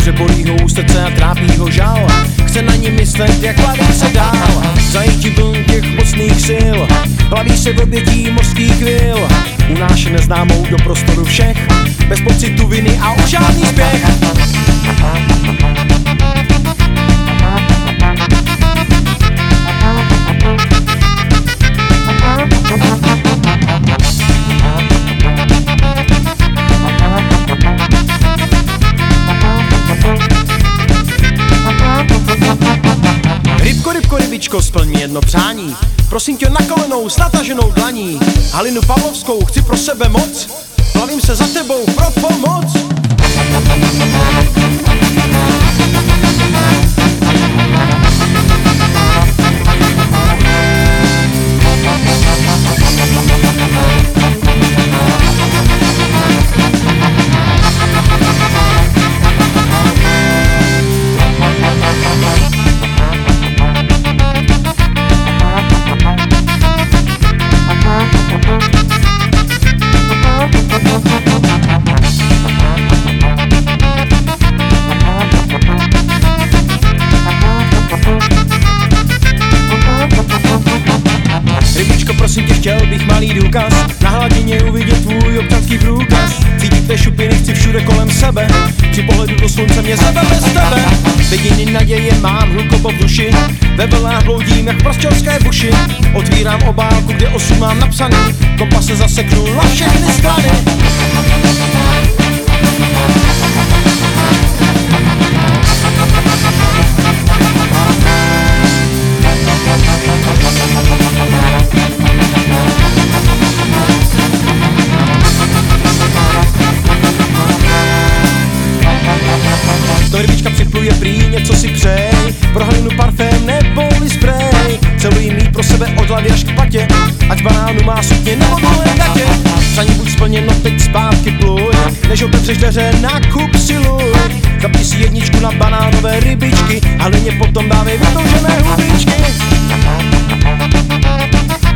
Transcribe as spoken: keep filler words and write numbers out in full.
že bolí ho srdce a trápí ho žal. Chce na ní myslet, jak plaví se dál. Zajetí vln těch mocných sil, plaví se v obětí mořských vil. Unáše neznámou do prostoru všech, bez pocitu viny a už žádný spěch. Rybko, rybko, rybičko, splň mi jedno přání. Prosím tě na kolenou s nataženou dlaní. Halinu Pavlovskou chci pro sebe moc, plavím se za tebou pro pomoc. Rybičko, prosím tě, chtěl bych malý důkaz, na hladině uvidět tvůj občanský průkaz. Cítit tvé šupiny chci všude kolem sebe, při pohledu do slunce mě zebe bez tebe. Jediný naděje mám hluboko v duši, ve vlnách bloudím jak v prostějovské buši. Otvírám obálku, kde osud mám napsaný, kompas se zaseknul na všechny strany. To rybička připluje prý, něco si přej, pro halinu parfém nebo spray. Celují mít pro sebe od hlavy až k patě, ať banánu má sukně nebo dole gatě. Přání buď splněno, teď zpátky pluj, než otevřeš dveře, nakup si luj. Zapni si jedničku na banánové rybičky, halině potom dávej vytoužené hubičky.